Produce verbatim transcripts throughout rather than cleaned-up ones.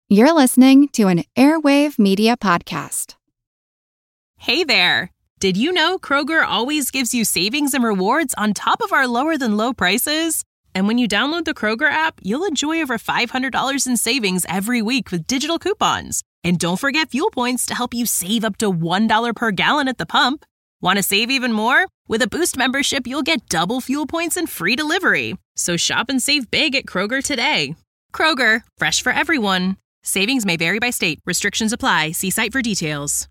You're listening to an Airwave Media Podcast. Hey there! Did you know Kroger always gives you savings and rewards on top of our lower-than-low prices? And when you download the Kroger app, you'll enjoy over five hundred dollars in savings every week with digital coupons. And don't forget fuel points to help you save up to one dollar per gallon at the pump. Want to save even more? With a Boost membership, you'll get double fuel points and free delivery. So shop and save big at Kroger today. Kroger, fresh for everyone. Savings may vary by state. Restrictions apply. See site for details.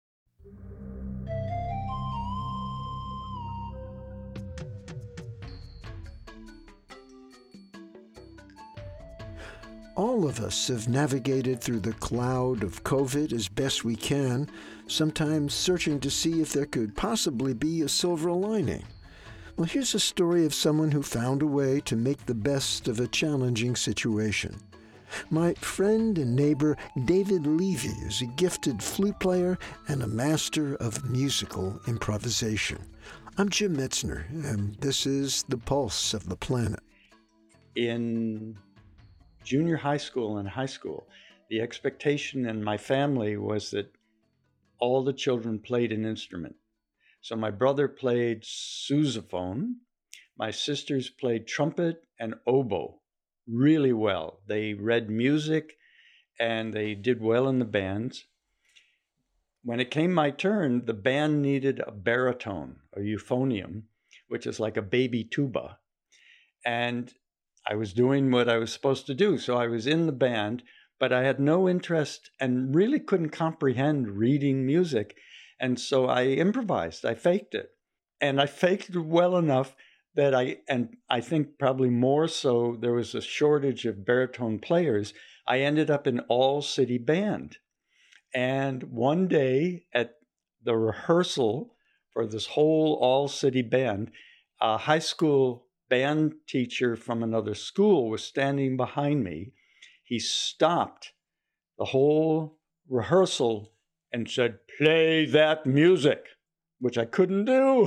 All of us have navigated through the cloud of COVID as best we can, sometimes searching to see if there could possibly be a silver lining. Well, here's a story of someone who found a way to make the best of a challenging situation. My friend and neighbor David Levy is a gifted flute player and a master of musical improvisation. I'm Jim Metzner, and this is The Pulse of the Planet. In junior high school and high school, the expectation in my family was that all the children played an instrument. So my brother played sousaphone, my sisters played trumpet and oboe really well. They read music and they did well in the bands. When it came my turn, the band needed a baritone, a euphonium, which is like a baby tuba. And I was doing what I was supposed to do. So I was in the band, but I had no interest and really couldn't comprehend reading music. And so I improvised. I faked it. And I faked it well enough that I, and I think probably more so, there was a shortage of baritone players. I ended up in all-city band. And one day at the rehearsal for this whole all-city band, a high school band teacher from another school was standing behind me. He stopped the whole rehearsal and said, "Play that music," which I couldn't do.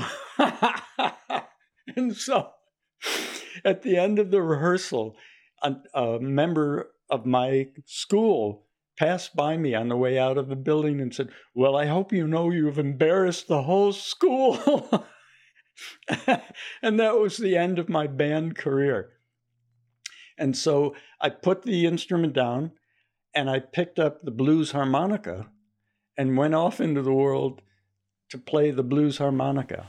And so at the end of the rehearsal, a, a member of my school passed by me on the way out of the building and said, "Well, I hope you know you've embarrassed the whole school." And that was the end of my band career. And so I put the instrument down and I picked up the blues harmonica and went off into the world to play the blues harmonica.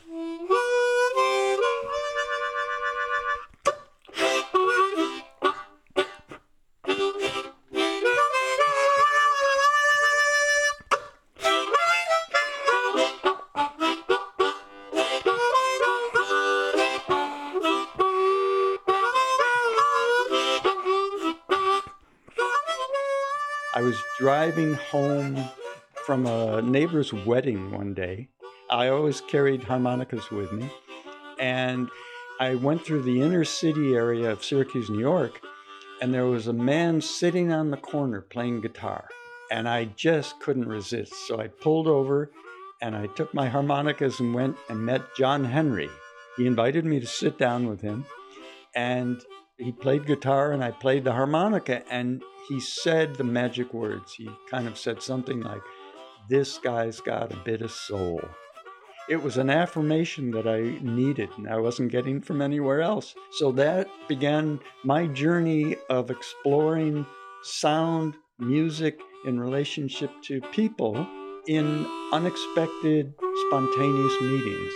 I was driving home from a neighbor's wedding one day. I always carried harmonicas with me. And I went through the inner city area of Syracuse, New York, and there was a man sitting on the corner playing guitar. And I just couldn't resist. So I pulled over and I took my harmonicas and went and met John Henry. He invited me to sit down with him. And he played guitar and I played the harmonica, and he said the magic words. He kind of said something like, "This guy's got a bit of soul." It was an affirmation that I needed and I wasn't getting from anywhere else. So that began my journey of exploring sound, music in relationship to people in unexpected, spontaneous meetings.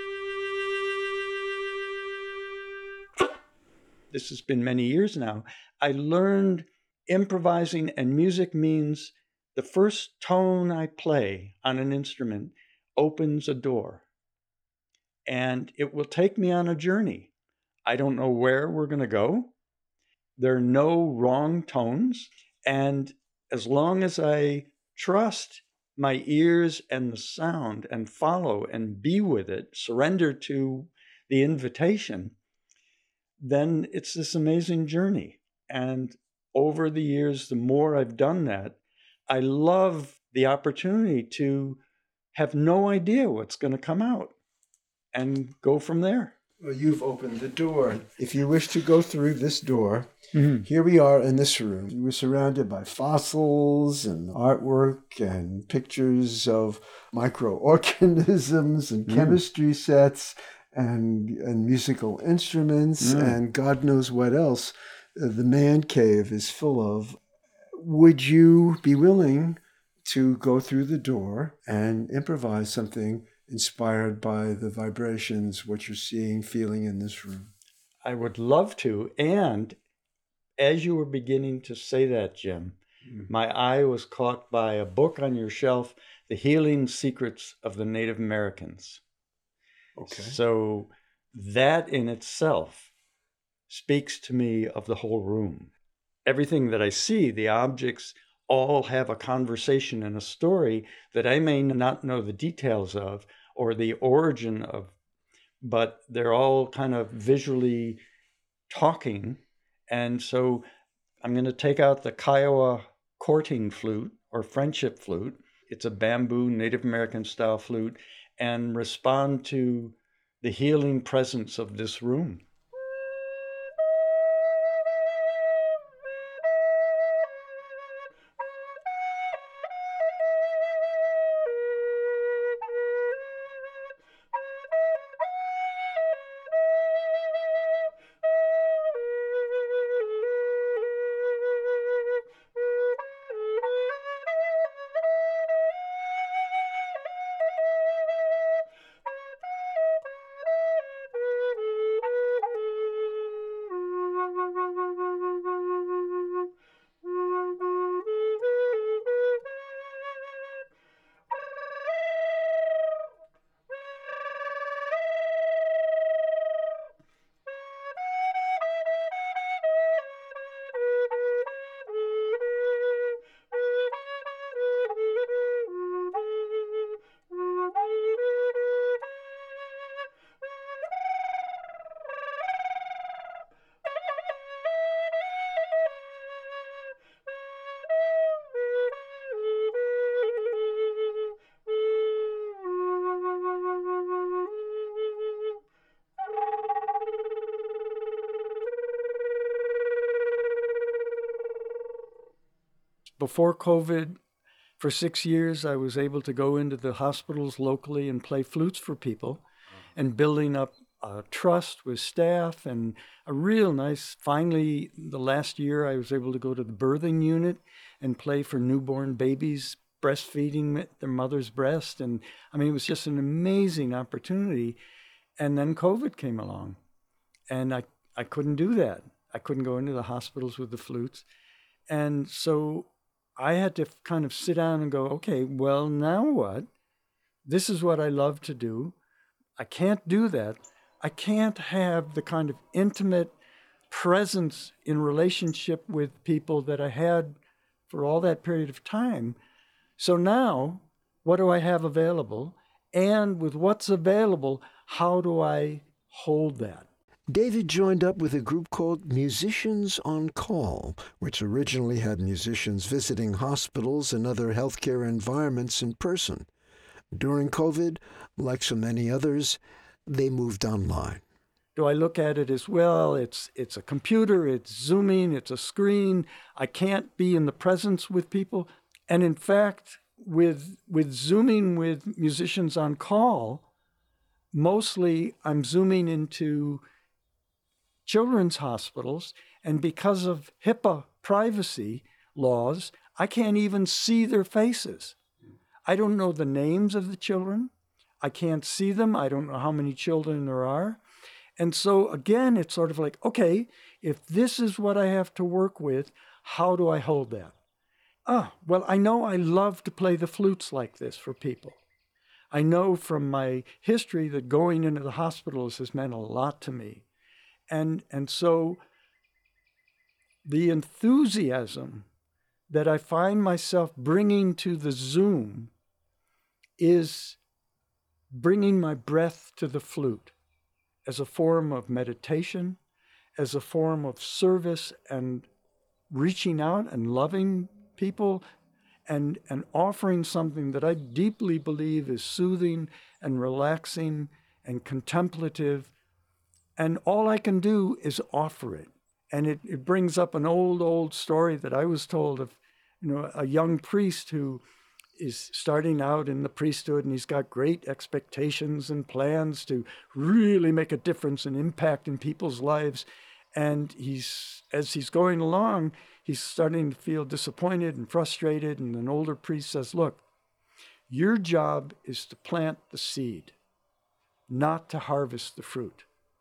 This has been many years now. I learned improvising and music means the first tone I play on an instrument opens a door. And it will take me on a journey. I don't know where we're going to go. There are no wrong tones. And as long as I trust my ears and the sound and follow and be with it, surrender to the invitation, then it's this amazing journey. And over the years, the more I've done that, I love the opportunity to have no idea what's going to come out and go from there. Well, you've opened the door. If you wish to go through this door, Mm-hmm. here we are in this room. We're surrounded by fossils and artwork and pictures of microorganisms and Mm. chemistry sets and, and musical instruments Mm. and God knows what else uh, the man cave is full of. Would you be willing to go through the door and improvise something inspired by the vibrations, what you're seeing, feeling in this room? I would love to. And as you were beginning to say that, Jim, mm. my eye was caught by a book on your shelf, The Healing Secrets of the Native Americans. Okay. So that in itself speaks to me of the whole room. Everything that I see, the objects, all have a conversation and a story that I may not know the details of or the origin of, but they're all kind of visually talking. And so I'm going to take out the Kiowa courting flute or friendship flute. It's a bamboo Native American style flute, and respond to the healing presence of this room. Before COVID, for six years, I was able to go into the hospitals locally and play flutes for people, and building up a trust with staff and a real nice, finally, the last year I was able to go to the birthing unit and play for newborn babies, breastfeeding at their mother's breast. And I mean, it was just an amazing opportunity. And then COVID came along, and I, I couldn't do that. I couldn't go into the hospitals with the flutes. And so I had to kind of sit down and go, okay, well, now what? This is what I love to do. I can't do that. I can't have the kind of intimate presence in relationship with people that I had for all that period of time. So now, what do I have available? And with what's available, how do I hold that? David joined up with a group called Musicians on Call, which originally had musicians visiting hospitals and other healthcare environments in person. During COVID, like so many others, they moved online. Do I look at it as, well, it's it's a computer, it's Zooming, it's a screen, I can't be in the presence with people? And in fact, with with Zooming with Musicians on Call, mostly I'm Zooming into children's hospitals, and because of HIPAA privacy laws, I can't even see their faces. I don't know the names of the children. I can't see them. I don't know how many children there are. And so again, it's sort of like, okay, if this is what I have to work with, how do I hold that? Ah, well, I know I love to play the flutes like this for people. I know from my history that going into the hospitals has meant a lot to me. And and so the enthusiasm that I find myself bringing to the Zoom is bringing my breath to the flute as a form of meditation, as a form of service and reaching out and loving people and, and offering something that I deeply believe is soothing and relaxing and contemplative And all I can do is offer it. And it, it brings up an old, old story that I was told of, you know, a young priest who is starting out in the priesthood, and he's got great expectations and plans to really make a difference and impact in people's lives. And he's, as he's going along, he's starting to feel disappointed and frustrated. And an older priest says, look, your job is to plant the seed, not to harvest the fruit.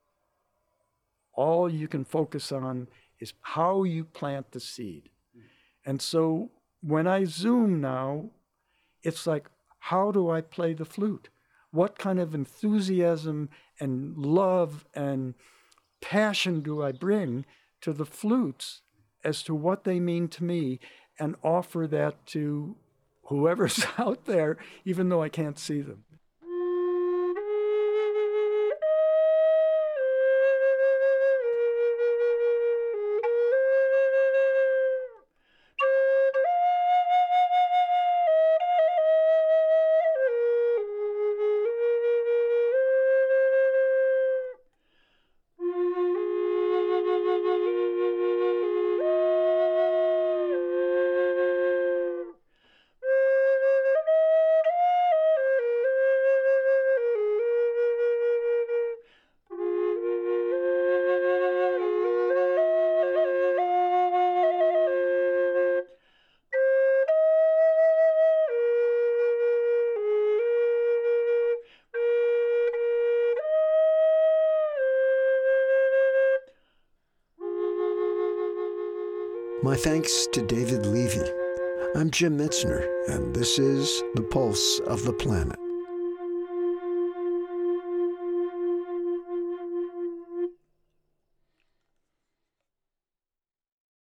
All you can focus on is how you plant the seed. And so when I Zoom now, it's like, how do I play the flute? What kind of enthusiasm and love and passion do I bring to the flutes as to what they mean to me, and offer that to whoever's out there, even though I can't see them. My thanks to David Levy. I'm Jim Metzner, and this is The Pulse of the Planet.